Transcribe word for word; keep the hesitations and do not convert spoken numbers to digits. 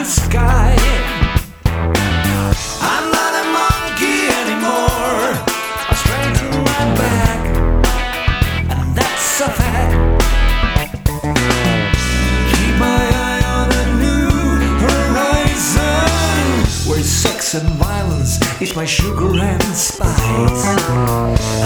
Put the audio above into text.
the sky. I'm not a monkey anymore. I straighten my back, and that's a fact. Keep my eye on a new horizon, where sex and violence is my sugar and spice.